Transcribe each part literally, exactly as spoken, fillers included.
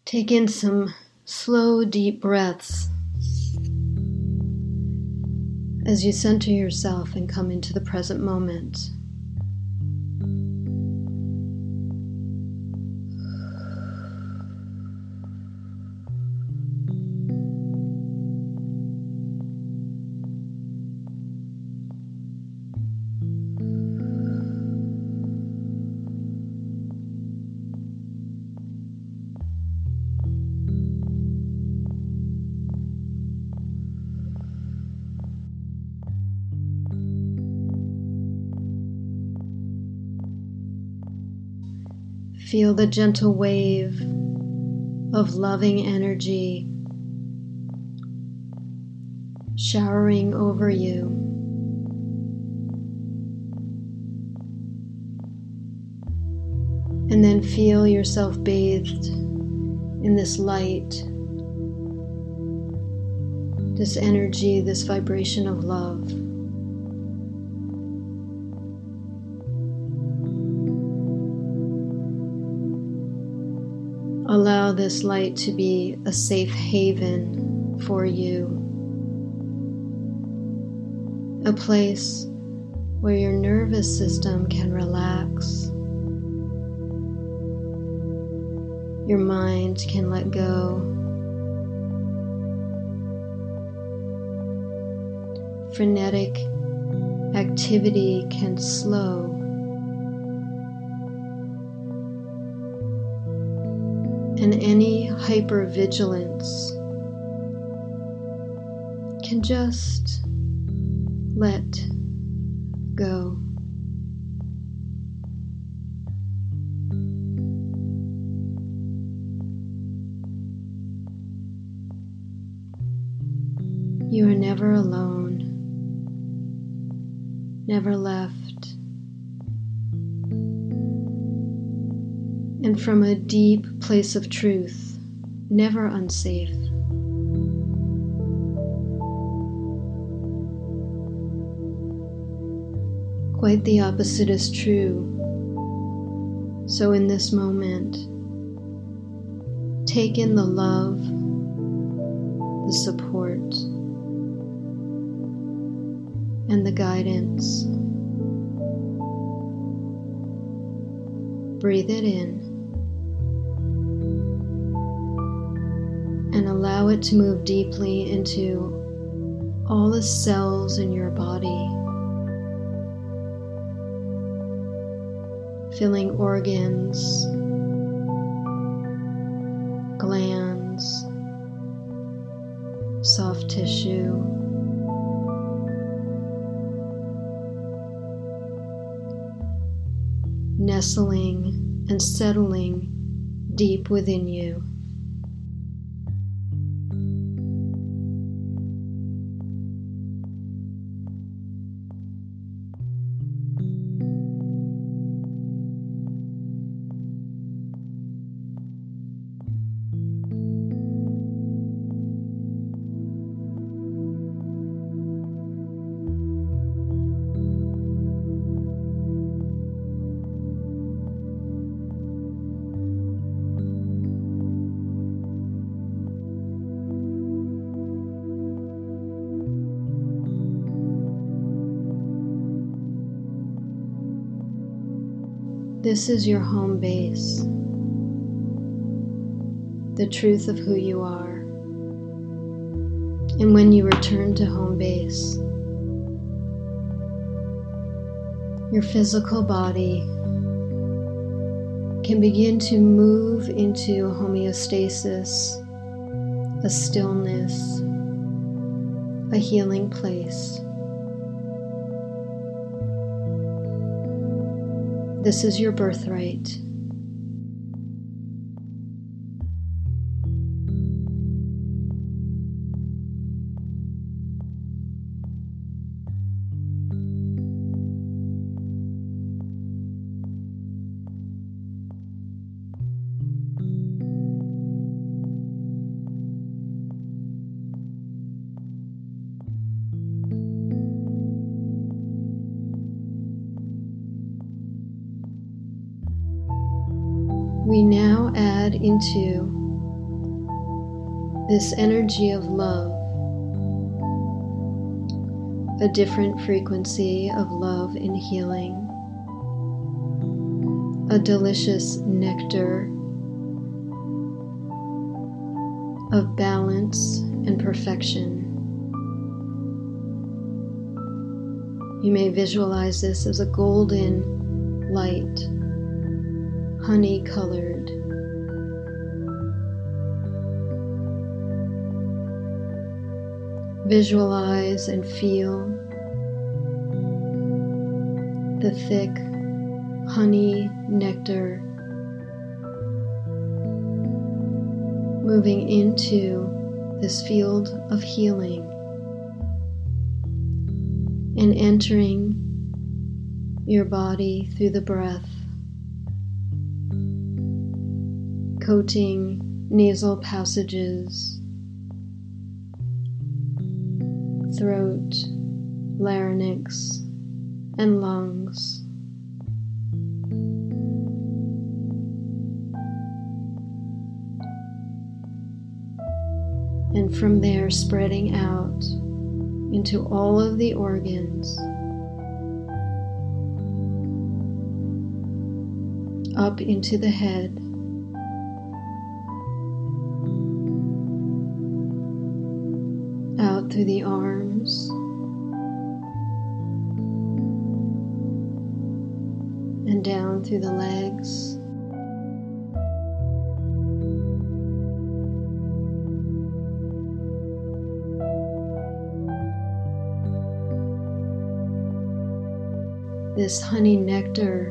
Take in some slow, deep breaths as you center yourself and come into the present moment. Feel the gentle wave of loving energy showering over you. And then feel yourself bathed in this light, this energy, this vibration of love. Allow this light to be a safe haven for you, a place where your nervous system can relax, your mind can let go, frenetic activity can slow, and any hypervigilance can just let go. You are never alone, never left. And from a deep place of truth, never unsafe. Quite the opposite is true. So in this moment, take in the love, the support, and the guidance. Breathe it in. And allow it to move deeply into all the cells in your body, filling organs, glands, soft tissue, nestling and settling deep within you. This is your home base, the truth of who you are. And when you return to home base, your physical body can begin to move into homeostasis, a stillness, a healing place. This is your birthright. We now add into this energy of love, a different frequency of love and healing, a delicious nectar of balance and perfection. You may visualize this as a golden light, honey-colored. Visualize and feel the thick honey nectar moving into this field of healing and entering your body through the breath, coating nasal passages, throat, larynx, and lungs. And from there spreading out into all of the organs, up into the head, out through the arms, and down through the legs, this honey nectar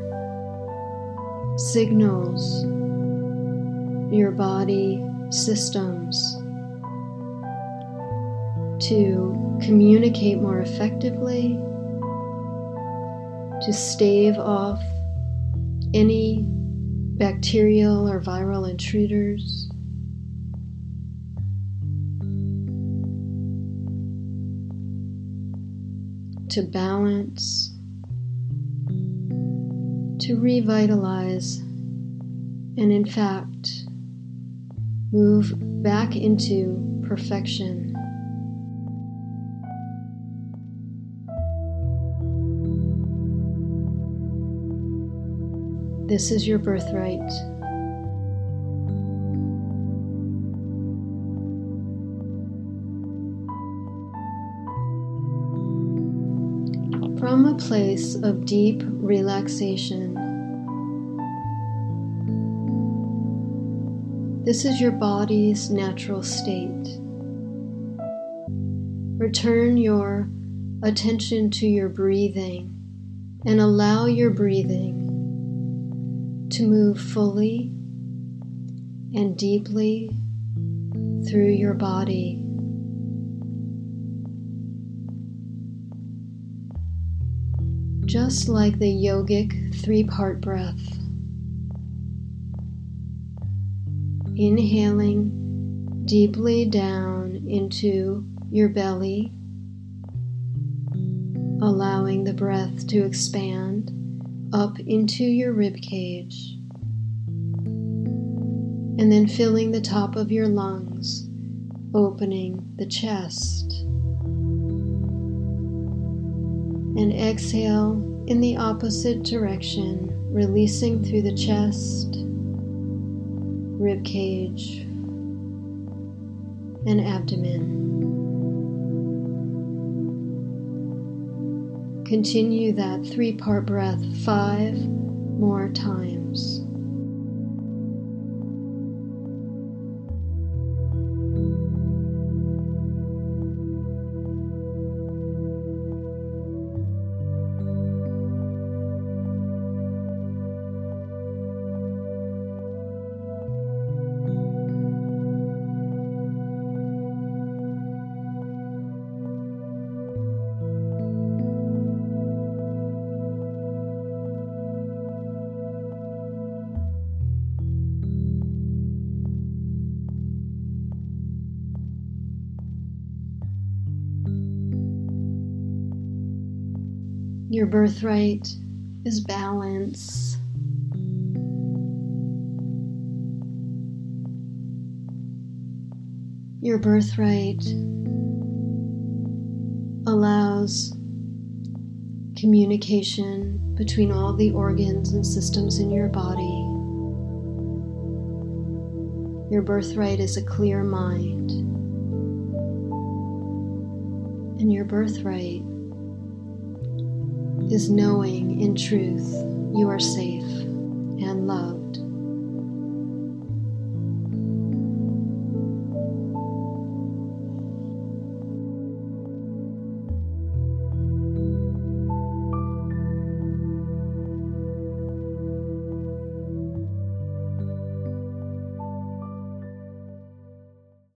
signals your body systems to communicate more effectively, to stave off any bacterial or viral intruders, to balance, to revitalize, and in fact, move back into perfection. This is your birthright. From a place of deep relaxation, this is your body's natural state. Return your attention to your breathing and allow your breathing to move fully and deeply through your body. Just like the yogic three-part breath. Inhaling deeply down into your belly, allowing the breath to expand up into your rib cage, and then filling the top of your lungs, opening the chest. And exhale in the opposite direction, releasing through the chest, rib cage, and abdomen. Continue that three-part breath five more times. Your birthright is balance. Your birthright allows communication between all the organs and systems in your body. Your birthright is a clear mind. And your birthright is knowing in truth you are safe and loved.